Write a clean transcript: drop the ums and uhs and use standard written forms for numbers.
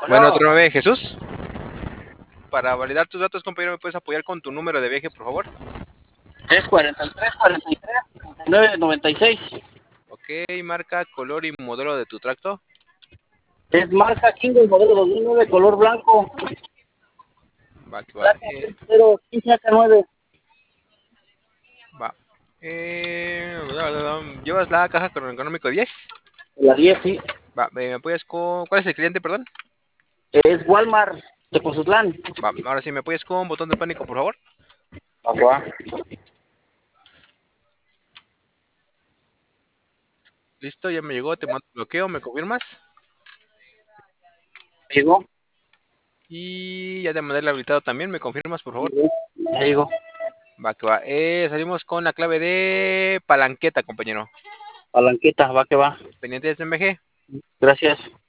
Bueno, Bueno, otro 9, Jesús. Para validar tus datos, compañero, ¿me puedes apoyar con tu número de viaje, por favor? es 43, 43, 39, 96. Ok, marca, color y modelo de tu tracto. Es marca King del modelo 2009, color blanco. Va, que va. Placa 015 H9. Va. ¿Llevas la caja con el económico 10? La 10, sí. Va, ¿me apoyas con... ¿Cuál es el cliente, perdón? Es Walmart de Pozutlán. Va, ahora sí, ¿me apoyas con botón de pánico, por favor? Agua. Listo, ya me llegó, te mando bloqueo, ¿me confirmas? Llegó. Y ya te mandé el habilitado también, ¿me confirmas, por favor? Llegó. Ya llegó. Va, que va. Salimos con la clave de palanqueta, compañero. Palanqueta, va que va. Pendientes de MG. Gracias.